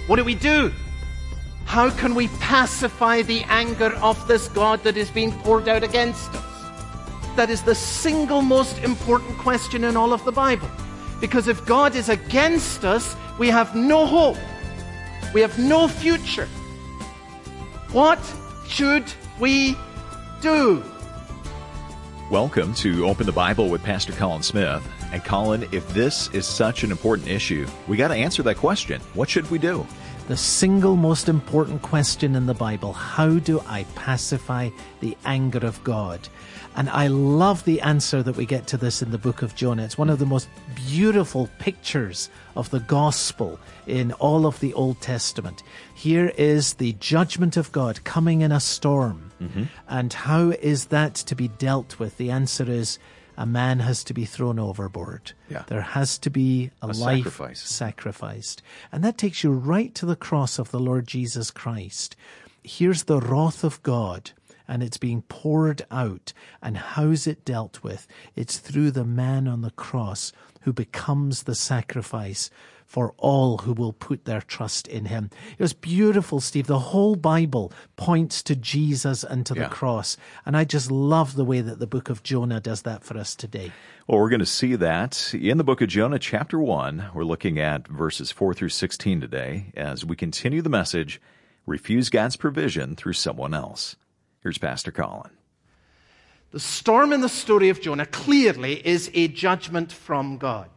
What do we do? How can we pacify the anger of this God that is being poured out against us? That is the single most important question in all of the Bible. Because if God is against us, we have no hope. We have no future. What should we do? Welcome to Open the Bible with Pastor Colin Smith. And Colin, if this is such an important issue, we got to answer that question. What should we do? The single most important question in the Bible: how do I pacify the anger of God? And I love the answer that we get to this in the book of Jonah. It's one of the most beautiful pictures of the gospel in all of the Old Testament. Here is the judgment of God coming in a storm. And how is that to be dealt with? The answer is a man has to be thrown overboard. Yeah. There has to be a life sacrificed. And that takes you right to the cross of the Lord Jesus Christ. Here's the wrath of God, and it's being poured out. And how's it dealt with? It's through the man on the cross who becomes the sacrifice for all who will put their trust in him. It was beautiful, Steve. The whole Bible points to Jesus and to the cross. And I just love the way that the book of Jonah does that for us today. Well, we're going to see that in the book of Jonah, chapter 1. We're looking at verses 4 through 16 today as we continue the message, Refuse God's Provision Through Someone Else. Here's Pastor Colin. The storm in the story of Jonah clearly is a judgment from God.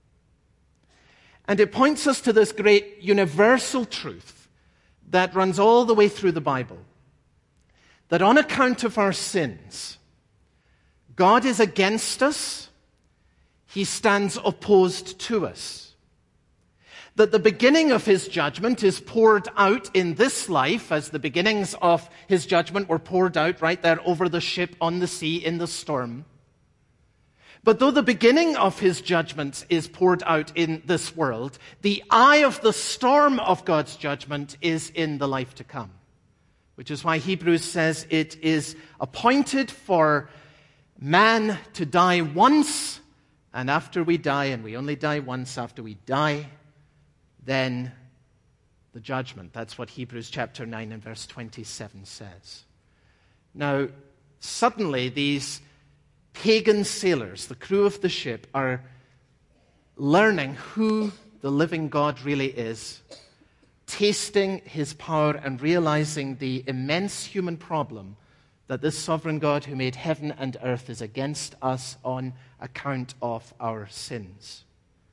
And it points us to this great universal truth that runs all the way through the Bible. That on account of our sins, God is against us. He stands opposed to us. That the beginning of his judgment is poured out in this life, as the beginnings of his judgment were poured out right there over the ship on the sea in the storm. But though the beginning of his judgment is poured out in this world, the eye of the storm of God's judgment is in the life to come. Which is why Hebrews says it is appointed for man to die once, and after we die, and we only die once after we die, then the judgment. That's what Hebrews chapter 9 and verse 27 says. Now, suddenly these pagan sailors, the crew of the ship, are learning who the living God really is, tasting his power and realizing the immense human problem that this sovereign God who made heaven and earth is against us on account of our sins.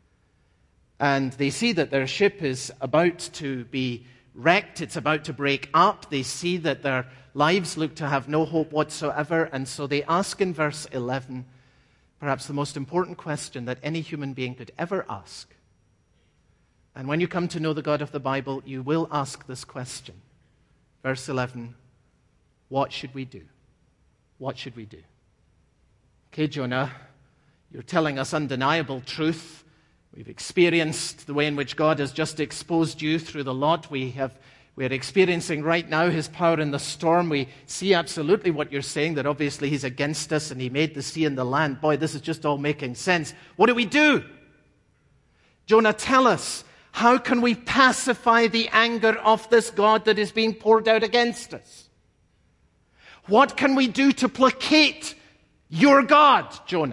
And they see that their ship is about to be wrecked, it's about to break up. They see that their lives look to have no hope whatsoever, and so they ask in verse 11, perhaps the most important question that any human being could ever ask. And when you come to know the God of the Bible, you will ask this question. Verse 11, what should we do? What should we do? Okay, Jonah, you're telling us undeniable truth. We've experienced the way in which God has just exposed you through the lot. We're experiencing right now his power in the storm. We see absolutely what you're saying, that obviously he's against us and he made the sea and the land. Boy, this is just all making sense. What do we do? Jonah, tell us, how can we pacify the anger of this God that is being poured out against us? What can we do to placate your God, Jonah?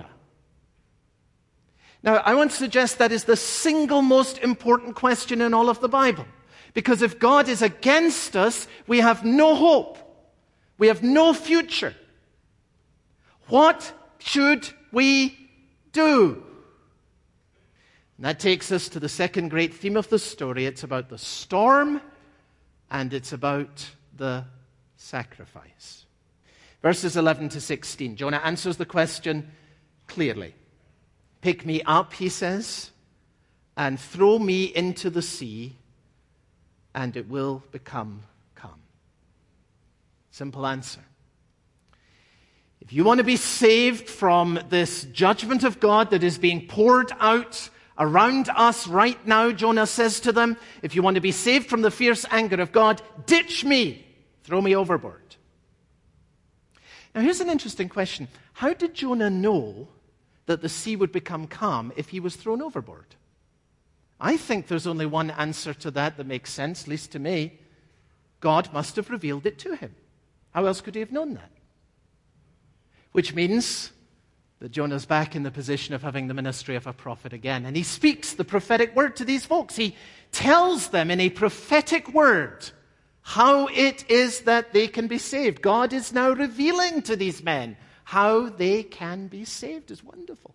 Now, I want to suggest that is the single most important question in all of the Bible. Because if God is against us, we have no hope. We have no future. What should we do? And that takes us to the second great theme of the story. It's about the storm, and it's about the sacrifice. Verses 11 to 16. Jonah answers the question clearly. Pick me up, he says, and throw me into the sea, and it will become calm. Simple answer. If you want to be saved from this judgment of God that is being poured out around us right now, Jonah says to them, if you want to be saved from the fierce anger of God, ditch me, throw me overboard. Now here's an interesting question. How did Jonah know that the sea would become calm if he was thrown overboard? I think there's only one answer to that makes sense, at least to me. God must have revealed it to him. How else could he have known that? Which means that Jonah's back in the position of having the ministry of a prophet again. And he speaks the prophetic word to these folks. He tells them in a prophetic word how it is that they can be saved. God is now revealing to these men how they can be saved. It's wonderful.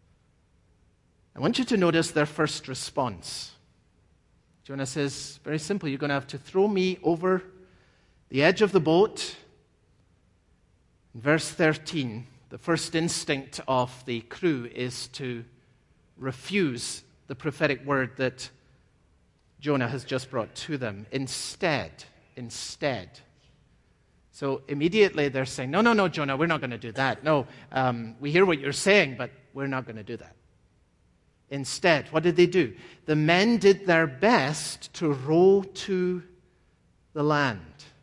I want you to notice their first response. Jonah says, very simple, you're going to have to throw me over the edge of the boat. In verse 13, the first instinct of the crew is to refuse the prophetic word that Jonah has just brought to them. Instead. So immediately they're saying, no, Jonah, we're not going to do that. No, we hear what you're saying, but we're not going to do that. Instead, what did they do? The men did their best to row to the land.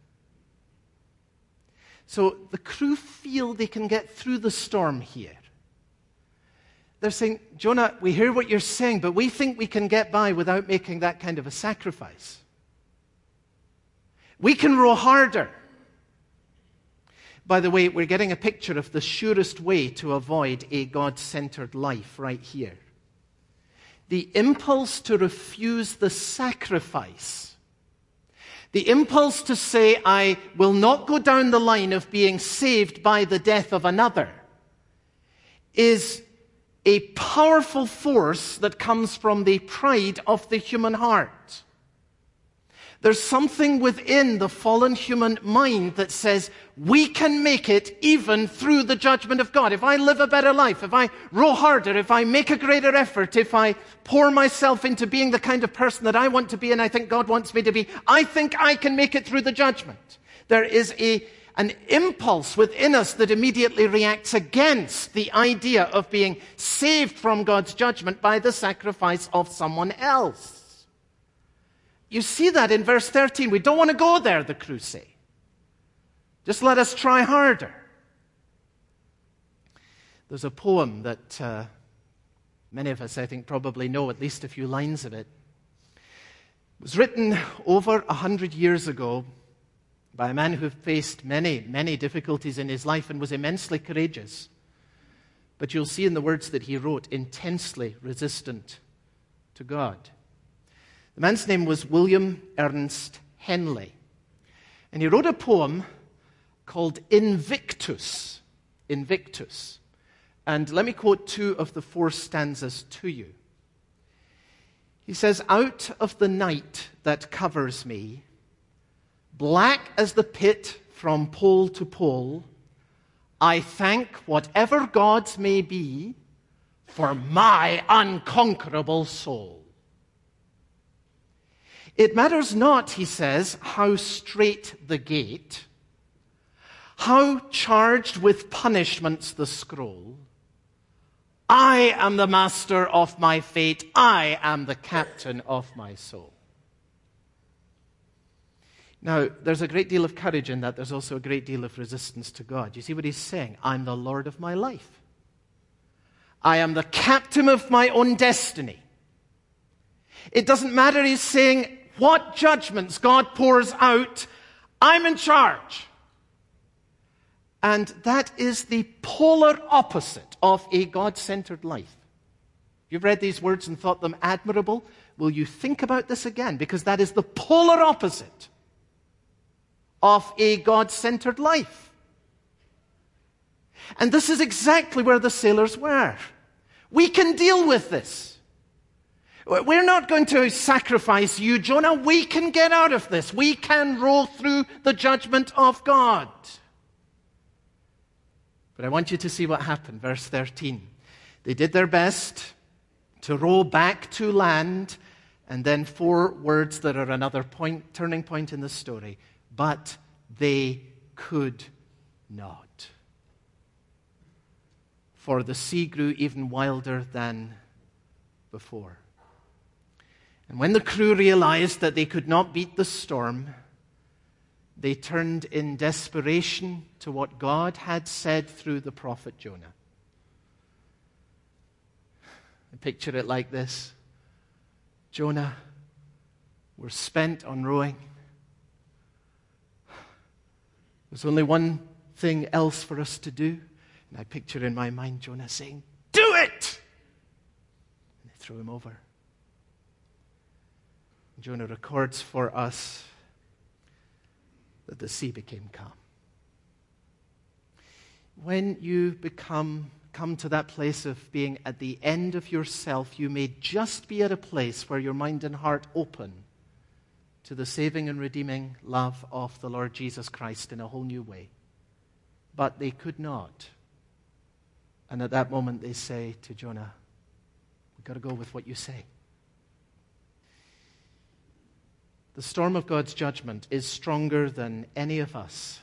So the crew feel they can get through the storm here. They're saying, Jonah, we hear what you're saying, but we think we can get by without making that kind of a sacrifice. We can row harder. By the way, we're getting a picture of the surest way to avoid a God-centered life right here. The impulse to refuse the sacrifice, the impulse to say, I will not go down the line of being saved by the death of another, is a powerful force that comes from the pride of the human heart. There's something within the fallen human mind that says, we can make it even through the judgment of God. If I live a better life, if I row harder, if I make a greater effort, if I pour myself into being the kind of person that I want to be and I think God wants me to be, I think I can make it through the judgment. There is an impulse within us that immediately reacts against the idea of being saved from God's judgment by the sacrifice of someone else. You see that in verse 13. We don't want to go there, the crew say. Just let us try harder. There's a poem that many of us, I think, probably know at least a few lines of it. It was written over 100 years ago by a man who faced many, many difficulties in his life and was immensely courageous. But you'll see in the words that he wrote, intensely resistant to God. The man's name was William Ernest Henley. And he wrote a poem called Invictus. Invictus. And let me quote 2 of the 4 stanzas to you. He says, out of the night that covers me, black as the pit from pole to pole, I thank whatever gods may be for my unconquerable soul. It matters not, he says, how straight the gate, how charged with punishments the scroll. I am the master of my fate. I am the captain of my soul. Now, there's a great deal of courage in that. There's also a great deal of resistance to God. You see what he's saying? I'm the Lord of my life. I am the captain of my own destiny. It doesn't matter, he's saying, what judgments God pours out, I'm in charge. And that is the polar opposite of a God-centered life. You've read these words and thought them admirable. Will you think about this again? Because that is the polar opposite of a God-centered life. And this is exactly where the sailors were. We can deal with this. We're not going to sacrifice you, Jonah. We can get out of this. We can roll through the judgment of God. But I want you to see what happened. Verse 13. They did their best to row back to land, and then 4 words that are another turning point in the story. But they could not. For the sea grew even wilder than before. And when the crew realized that they could not beat the storm, they turned in desperation to what God had said through the prophet Jonah. I picture it like this. Jonah, we're spent on rowing. There's only one thing else for us to do. And I picture in my mind Jonah saying, do it! And they threw him over. Jonah records for us that the sea became calm. When you come to that place of being at the end of yourself, you may just be at a place where your mind and heart open to the saving and redeeming love of the Lord Jesus Christ in a whole new way. But they could not. And at that moment they say to Jonah, we've got to go with what you say. The storm of God's judgment is stronger than any of us.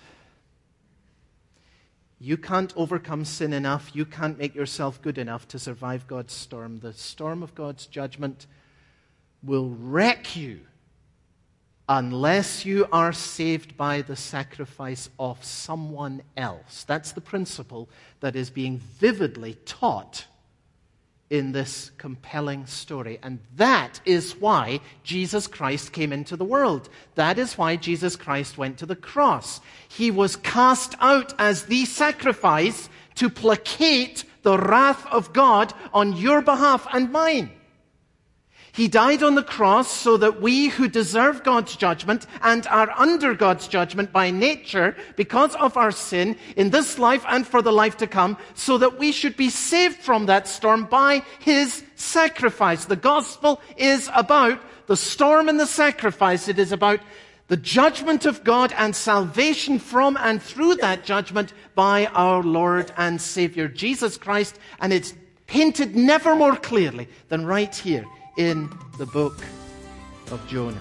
You can't overcome sin enough. You can't make yourself good enough to survive God's storm. The storm of God's judgment will wreck you unless you are saved by the sacrifice of someone else. That's the principle that is being vividly taught in this compelling story. And that is why Jesus Christ came into the world. That is why Jesus Christ went to the cross. He was cast out as the sacrifice to placate the wrath of God on your behalf and mine. He died on the cross so that we who deserve God's judgment and are under God's judgment by nature because of our sin in this life and for the life to come, so that we should be saved from that storm by His sacrifice. The gospel is about the storm and the sacrifice. It is about the judgment of God and salvation from and through that judgment by our Lord and Savior, Jesus Christ. And it's painted never more clearly than right here in the book of Jonah.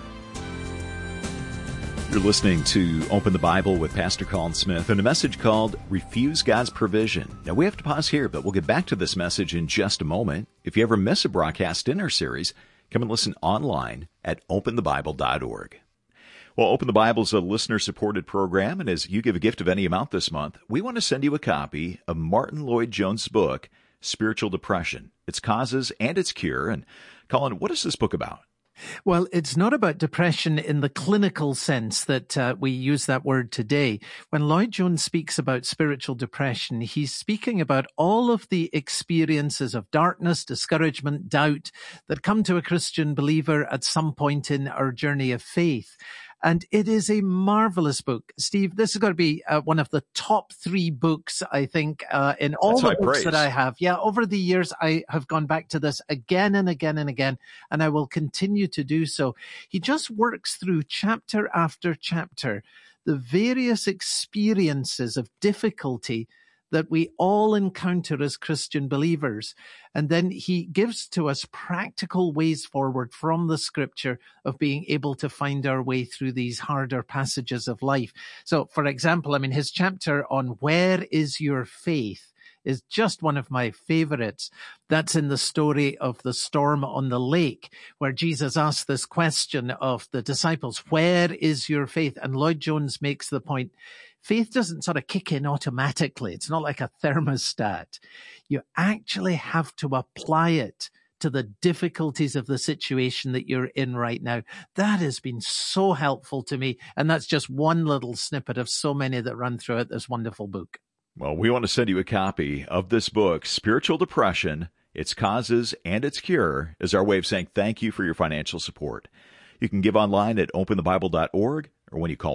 You're listening to Open the Bible with Pastor Colin Smith and a message called Refuse God's Provision. Now, we have to pause here, but we'll get back to this message in just a moment. If you ever miss a broadcast in our series, come and listen online at openthebible.org. Well, Open the Bible is a listener-supported program, and as you give a gift of any amount this month, we want to send you a copy of Martin Lloyd-Jones' book, Spiritual Depression, Its Causes and Its Cure. And Colin, what is this book about? Well, it's not about depression in the clinical sense that we use that word today. When Lloyd-Jones speaks about spiritual depression, he's speaking about all of the experiences of darkness, discouragement, doubt that come to a Christian believer at some point in our journey of faith. And it is a marvelous book. Steve, this has got to be one of the top 3 books, I think, in all the books that I have. Yeah, over the years, I have gone back to this again and again and again, and I will continue to do so. He just works through chapter after chapter the various experiences of difficulty that we all encounter as Christian believers. And then he gives to us practical ways forward from the scripture of being able to find our way through these harder passages of life. So, for example, his chapter on where is your faith is just one of my favorites. That's in the story of the storm on the lake, where Jesus asked this question of the disciples, where is your faith? And Lloyd-Jones makes the point, faith doesn't sort of kick in automatically. It's not like a thermostat. You actually have to apply it to the difficulties of the situation that you're in right now. That has been so helpful to me. And that's just one little snippet of so many that run throughout this wonderful book. Well, we want to send you a copy of this book, Spiritual Depression, Its Causes and Its Cure, as our way of saying thank you for your financial support. You can give online at openthebible.org or when you call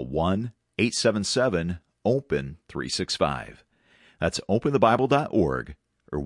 1-877-OPEN-365. That's openthebible.org or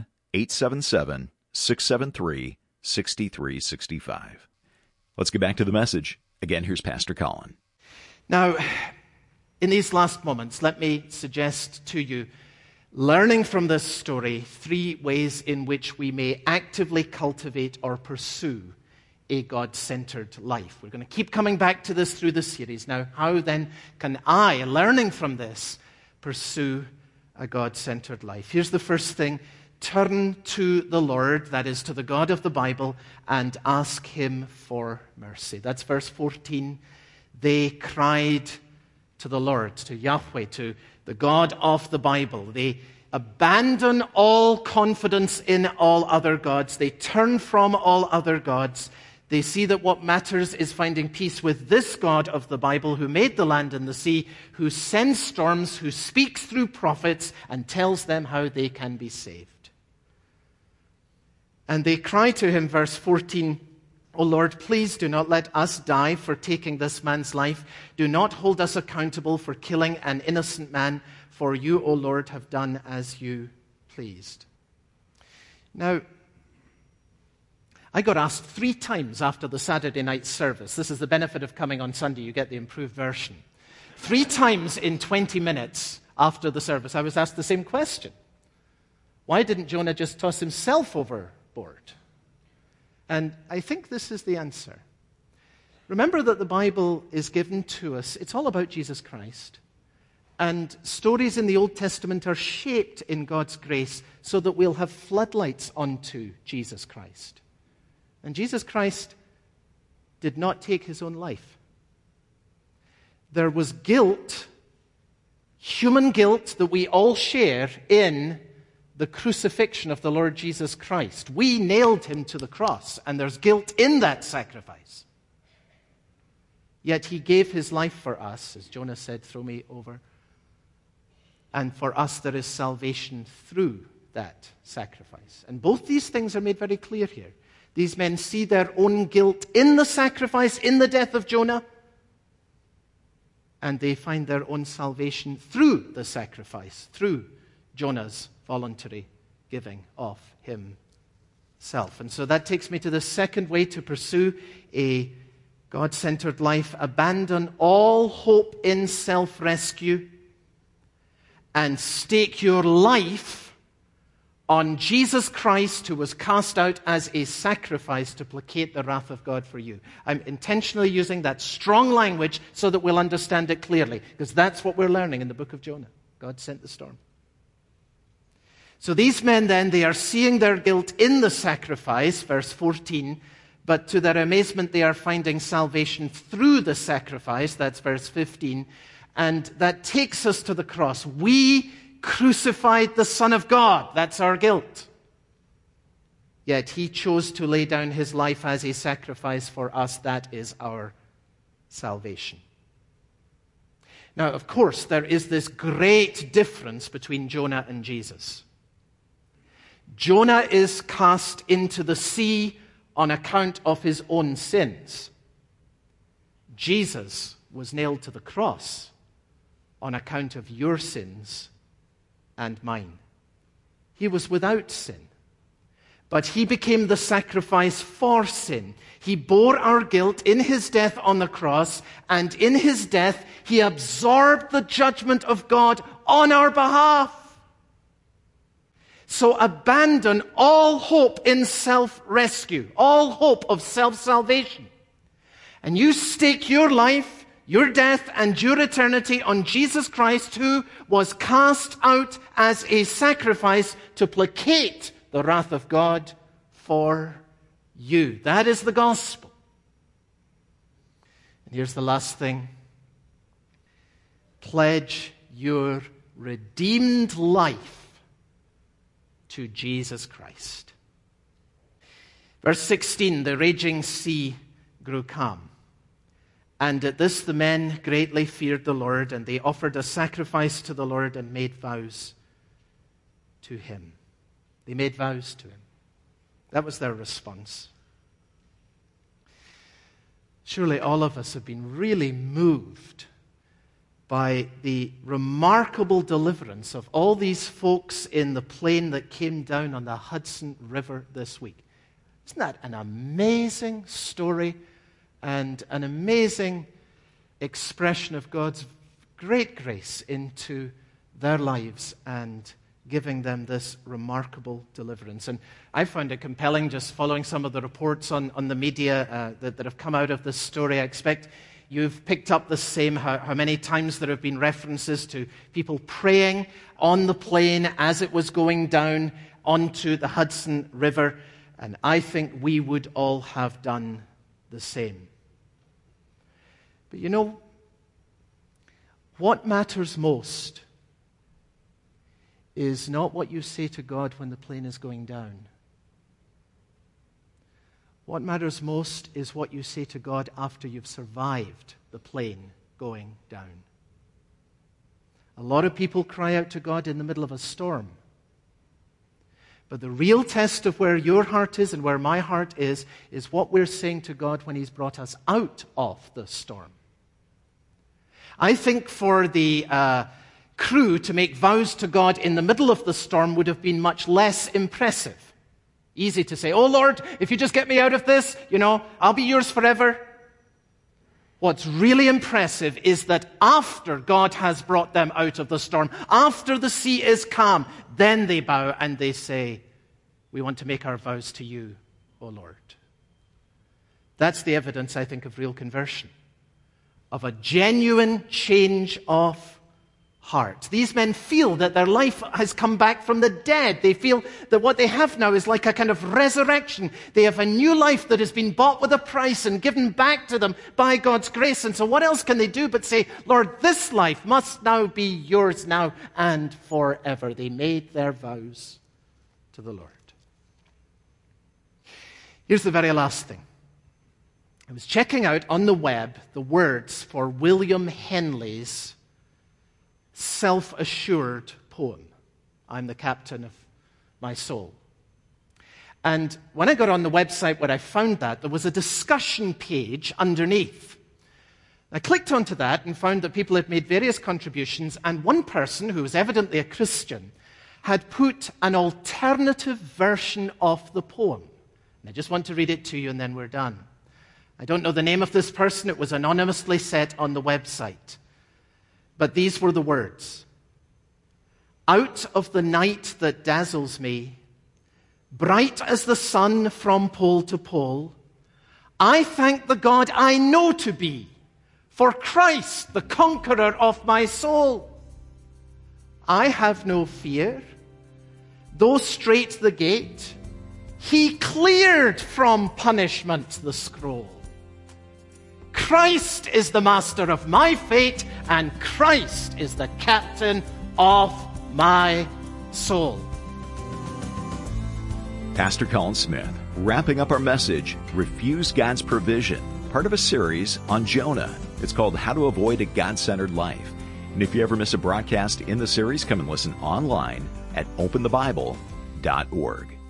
1-877-673-6365. Let's get back to the message. Again, here's Pastor Colin. Now, in these last moments, let me suggest to you, learning from this story, 3 ways in which we may actively cultivate or pursue a God-centered life. We're going to keep coming back to this through the series. Now, how then can I, learning from this, pursue a God-centered life? Here's the first thing. Turn to the Lord, that is, to the God of the Bible, and ask Him for mercy. That's verse 14. They cried to the Lord, to Yahweh, to the God of the Bible. They abandon all confidence in all other gods. They turn from all other gods. They see that what matters is finding peace with this God of the Bible who made the land and the sea, who sends storms, who speaks through prophets and tells them how they can be saved. And they cry to him, verse 14, O Lord, please do not let us die for taking this man's life. Do not hold us accountable for killing an innocent man, for you, O Lord, have done as you pleased. Now, I got asked 3 times after the Saturday night service. This is the benefit of coming on Sunday. You get the improved version. 3 times in 20 minutes after the service, I was asked the same question. Why didn't Jonah just toss himself overboard? And I think this is the answer. Remember that the Bible is given to us. It's all about Jesus Christ. And stories in the Old Testament are shaped in God's grace so that we'll have floodlights onto Jesus Christ. And Jesus Christ did not take his own life. There was guilt, human guilt, that we all share in the crucifixion of the Lord Jesus Christ. We nailed him to the cross, and there's guilt in that sacrifice. Yet he gave his life for us, as Jonah said, throw me over. And for us there is salvation through that sacrifice. And both these things are made very clear here. These men see their own guilt in the sacrifice, in the death of Jonah, and they find their own salvation through the sacrifice, through Jonah's voluntary giving of himself. And so that takes me to the second way to pursue a God-centered life. Abandon all hope in self-rescue and stake your life on Jesus Christ, who was cast out as a sacrifice to placate the wrath of God for you. I'm intentionally using that strong language so that we'll understand it clearly, because that's what we're learning in the book of Jonah. God sent the storm. So these men then, they are seeing their guilt in the sacrifice, verse 14, but to their amazement they are finding salvation through the sacrifice, that's verse 15, and that takes us to the cross. We crucified the Son of God. That's our guilt. Yet he chose to lay down his life as a sacrifice for us. That is our salvation. Now, of course, there is this great difference between Jonah and Jesus. Jonah is cast into the sea on account of his own sins. Jesus was nailed to the cross on account of your sins and mine. He was without sin, but he became the sacrifice for sin. He bore our guilt in his death on the cross, and in his death, he absorbed the judgment of God on our behalf. So abandon all hope in self-rescue, all hope of self-salvation, and you stake your life, your death, and your eternity on Jesus Christ, who was cast out as a sacrifice to placate the wrath of God for you. That is the gospel. And here's the last thing. Pledge your redeemed life to Jesus Christ. Verse 16, the raging sea grew calm. And at this the men greatly feared the Lord, and they offered a sacrifice to the Lord and made vows to him. They made vows to him. That was their response. Surely all of us have been really moved by the remarkable deliverance of all these folks in the plane that came down on the Hudson River this week. Isn't that an amazing story and an amazing expression of God's great grace into their lives and giving them this remarkable deliverance? And I found it compelling just following some of the reports on the media that have come out of this story. I expect you've picked up the same, how many times there have been references to people praying on the plane as it was going down onto the Hudson River. And I think we would all have done the same. But you know, what matters most is not what you say to God when the plane is going down. What matters most is what you say to God after you've survived the plane going down. A lot of people cry out to God in the middle of a storm. But the real test of where your heart is and where my heart is what we're saying to God when He's brought us out of the storm. I think for the crew to make vows to God in the middle of the storm would have been much less impressive. Easy to say, oh Lord, if you just get me out of this, I'll be yours forever. What's really impressive is that after God has brought them out of the storm, after the sea is calm, then they bow and they say, we want to make our vows to you, O Lord. That's the evidence, I think, of real conversion, of a genuine change of heart. These men feel that their life has come back from the dead. They feel that what they have now is like a kind of resurrection. They have a new life that has been bought with a price and given back to them by God's grace. And so what else can they do but say, Lord, this life must now be yours now and forever. They made their vows to the Lord. Here's the very last thing. I was checking out on the web the words for William Henley's self-assured poem, I'm the captain of my soul. And when I got on the website where I found that, there was a discussion page underneath. I clicked onto that and found that people had made various contributions, and one person, who was evidently a Christian, had put an alternative version of the poem. And I just want to read it to you and then we're done. I don't know the name of this person. It was anonymously set on the website. But these were the words. Out of the night that dazzles me, bright as the sun from pole to pole, I thank the God I know to be, for Christ, the conqueror of my soul. I have no fear, though strait the gate, He cleared from punishment the scroll. Christ is the master of my fate, and Christ is the captain of my soul. Pastor Colin Smith, wrapping up our message, Refuse God's Provision, part of a series on Jonah. It's called How to Avoid a God-Centered Life. And if you ever miss a broadcast in the series, come and listen online at openthebible.org.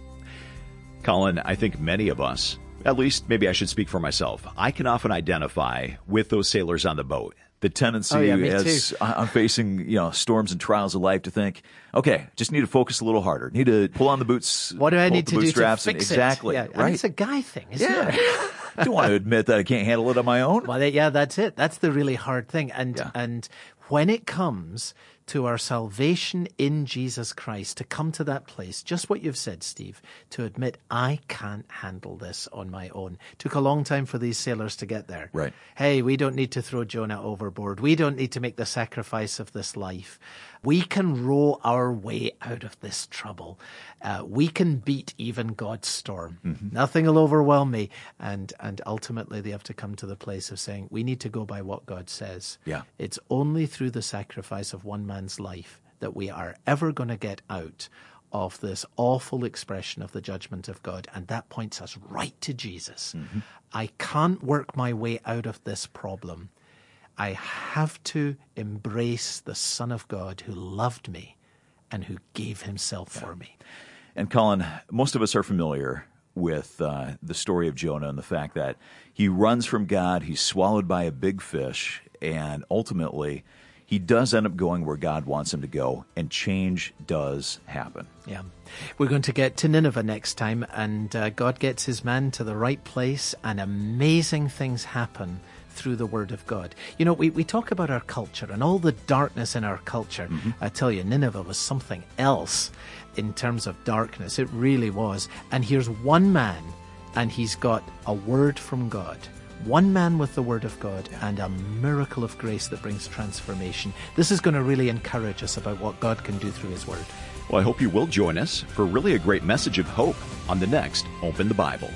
Colin, I think many of us, at least maybe I should speak for myself, I can often identify with those sailors on the boat. The tendency as I'm facing, storms and trials of life to think, okay, just need to focus a little harder. Need to pull on the boots. What do I need to do to fix exactly, it? Exactly, right? It's a guy thing, isn't it? I don't want to admit that I can't handle it on my own. Well, that's it. That's the really hard thing. And when it comes to our salvation in Jesus Christ, to come to that place, just what you've said, Steve, to admit, I can't handle this on my own. Took a long time for these sailors to get there. Right. Hey, we don't need to throw Jonah overboard. We don't need to make the sacrifice of this life. We can row our way out of this trouble. We can beat even God's storm. Mm-hmm. Nothing will overwhelm me. And ultimately they have to come to the place of saying, we need to go by what God says. Yeah. It's only through the sacrifice of one man's life that we are ever going to get out of this awful expression of the judgment of God. And that points us right to Jesus. Mm-hmm. I can't work my way out of this problem. I have to embrace the Son of God who loved me and who gave himself for me. And Colin, most of us are familiar with the story of Jonah and the fact that he runs from God, he's swallowed by a big fish, and ultimately he does end up going where God wants him to go, and change does happen. Yeah. We're going to get to Nineveh next time, and God gets his man to the right place, and amazing things happen through the Word of God. We talk about our culture and all the darkness in our culture. Mm-hmm. I tell you, Nineveh was something else in terms of darkness. It really was. And here's one man, and he's got a word from God. One man with the Word of God and a miracle of grace that brings transformation. This is going to really encourage us about what God can do through his Word. Well, I hope you will join us for really a great message of hope on the next Open the Bible.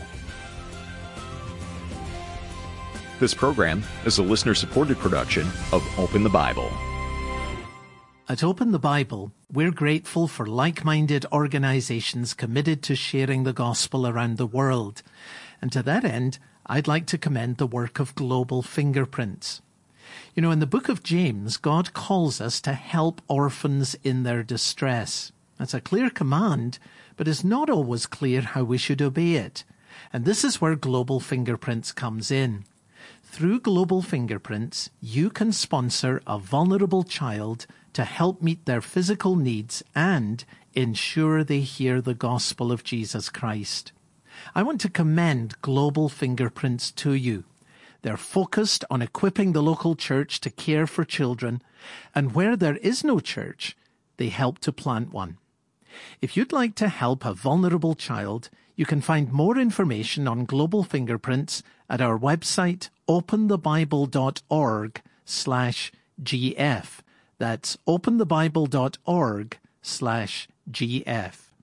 This program is a listener-supported production of Open the Bible. At Open the Bible, we're grateful for like-minded organizations committed to sharing the gospel around the world. And to that end, I'd like to commend the work of Global Fingerprints. You know, in the book of James, God calls us to help orphans in their distress. That's a clear command, but it's not always clear how we should obey it. And this is where Global Fingerprints comes in. Through Global Fingerprints, you can sponsor a vulnerable child to help meet their physical needs and ensure they hear the gospel of Jesus Christ. I want to commend Global Fingerprints to you. They're focused on equipping the local church to care for children, and where there is no church, they help to plant one. If you'd like to help a vulnerable child, you can find more information on Global Fingerprints at our website, openthebible.org/GF. That's openthebible.org/GF.